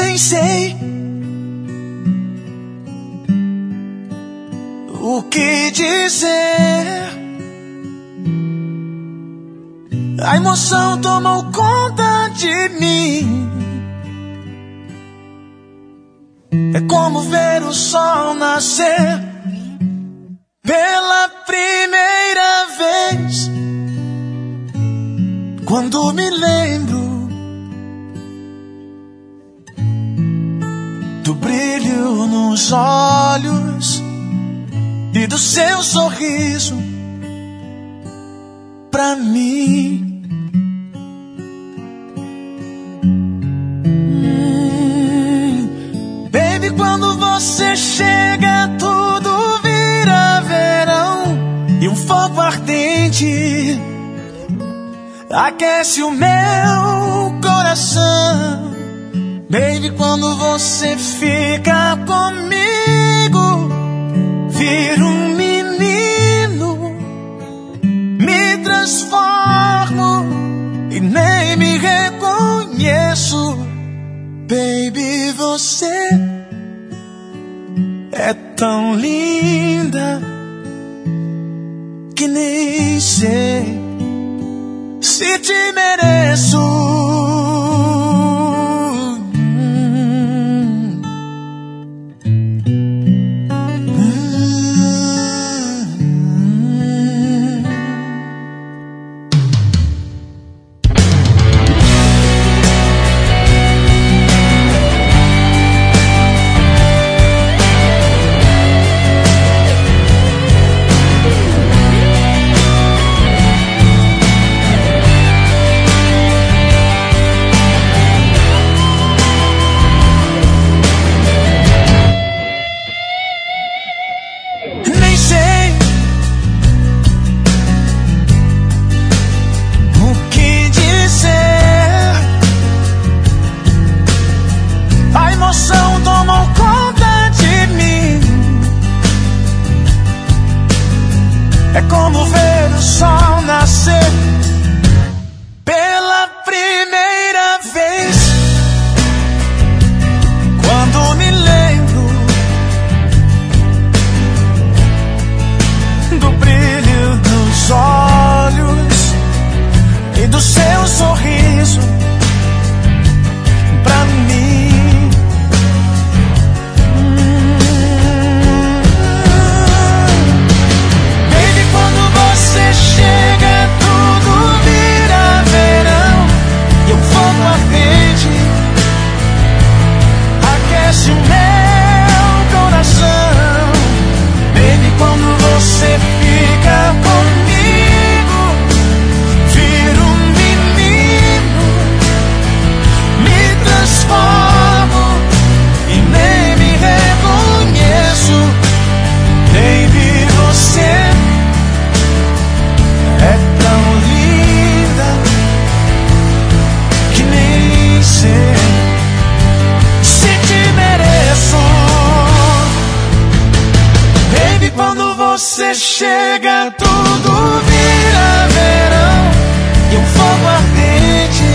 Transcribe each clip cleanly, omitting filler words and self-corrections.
Nem sei o que dizer. A emoção tomou conta de mim. É como ver o sol nascer pela primeira vez. Quando me lembro do brilho nos olhos e do seu sorriso pra mim. Baby, quando você chega, tudo vira verão. E um fogo ardente aquece o meu coração. Baby, quando você fica comigo, viro um menino, me transformo e nem me reconheço. Baby, você é tão linda que nem sei se te mereço. É como ver o sol nascer pela primeira vez. Quando me lembro do brilho dos olhos e do seu sorriso pra mim. Você chega, tudo vira verão. E um fogo ardente aquece o meu coração. Baby, quando você fica comigo, viro um menino, me transformo e nem me reconheço. Baby, você é tão linda que nem sei se te mereço. Baby, quando você chega, tudo vira verão. E um fogo ardente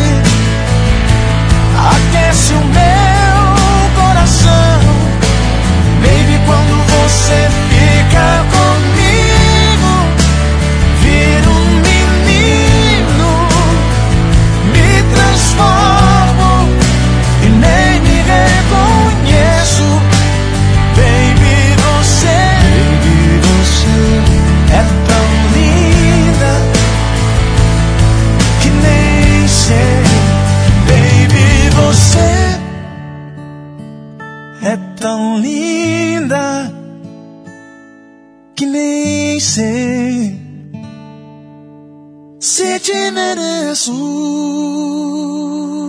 aquece o meu coração. Baby, quando você fica comigo, viro um menino, me transformo e nem me reconheço. Baby, você é tão linda que nem sei. Baby, você é tão linda que nem sei se te mereço.